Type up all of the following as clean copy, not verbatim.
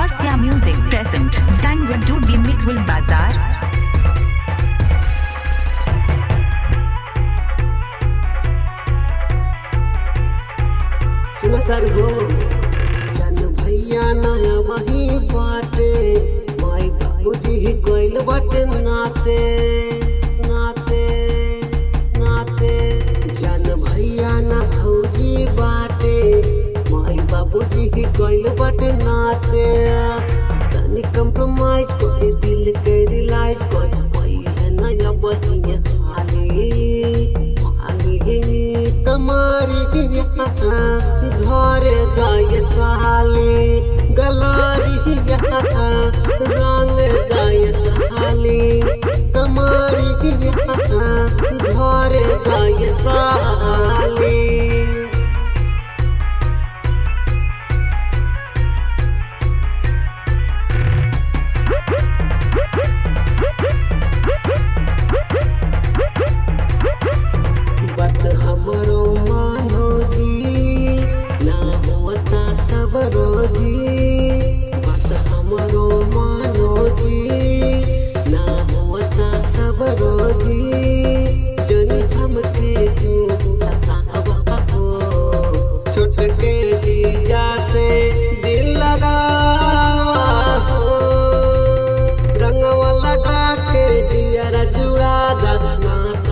Chorsia Music present Tangwa Dubi Mitwil Bazaar. सुनतर हो चल भैया नया वही बाटे माई बाबूजी ही कोइल बाटे नाते नाते नाते जन भैया ना भौजी बाटे माई बाबूजी ही कोइल बाटे नाते तनी कंप्रोमाइज कोई दिल के रियलाइज कोई कोई है नया वही कमारी धरे दाय साली गलारी रंग दाय साली कमारी धरे दाय साली बात हमरो मानो जी ना होता सब रोजी बात हमरो मानो जी ना होता सब रोजी जन हमके सतावा हो छोट के जीजा से दिल लगावा हो रंगवा लगा के जिया जुड़ा दा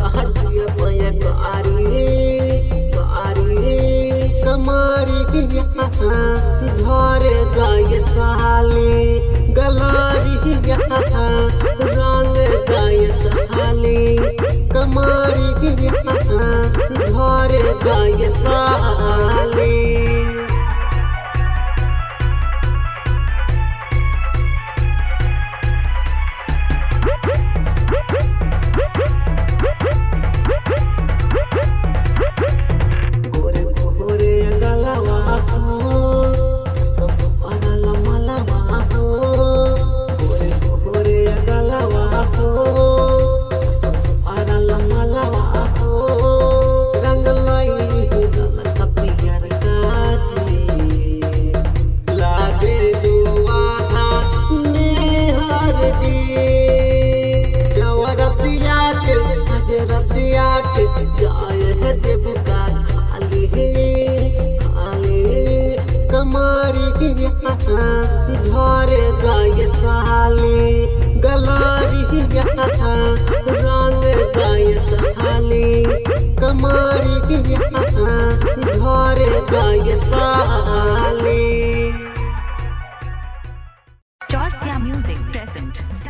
धरे दाय साली गलारी रंग दाय साली कमारी धरे दाय साली रसिया के जाय है देव का खाली कमारी धरे दाय साली गलारी रंग दाय साली कमारी धरे दाय साली Chorsia Music present